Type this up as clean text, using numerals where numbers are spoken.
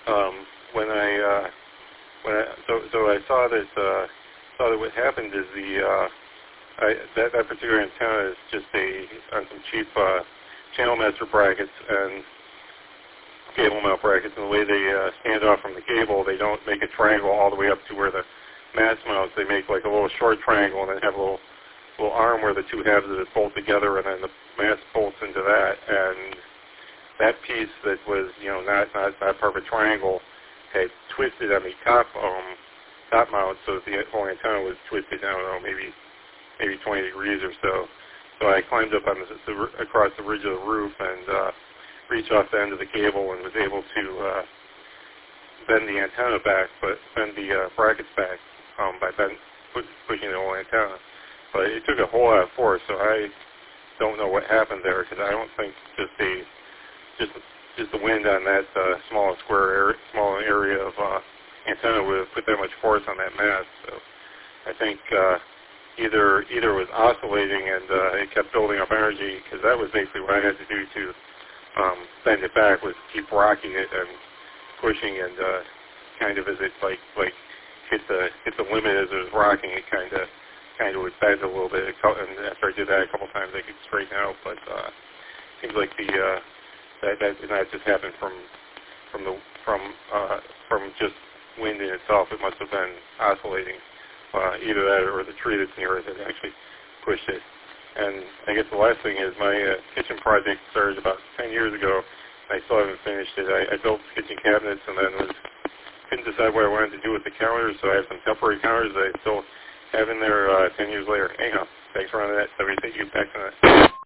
So I saw that what happened is that particular antenna is just on some cheap channel master brackets and cable mount brackets, and the way they stand off from the cable, they don't make a triangle all the way up to where the mast mounts. They make like a little short triangle and then have a little arm where the two halves of it bolt together, and then the mast bolts into that. And that piece that was, not part of a triangle had twisted on the top mount, so that the whole antenna was twisted, I don't know, maybe 20 degrees or so. So I climbed up on across the ridge of the roof and reached off the end of the cable and was able to bend the antenna back, but bend the brackets back by pushing the whole antenna. But it took a whole lot of force, so I don't know what happened there, because I don't think just the wind on that small area of antenna would have put that much force on that mast. So I think either it was oscillating and it kept building up energy, because that was basically what I had to do to bend it back, was keep rocking it and pushing, and kind of as it like hit the limit as it was rocking, it kind of would bend a little bit. And after I did that a couple times, I could straighten out. But it seems like that just happened from just wind in itself. It must have been oscillating, either that or the tree that's near it that actually pushed it. And I guess the last thing is my kitchen project started about 10 years ago, and I still haven't finished it. I built kitchen cabinets and then couldn't decide what I wanted to do with the counters, so I have some temporary counters that I still have in there 10 years later. Anyhow, thanks for running that. WCU, back to that.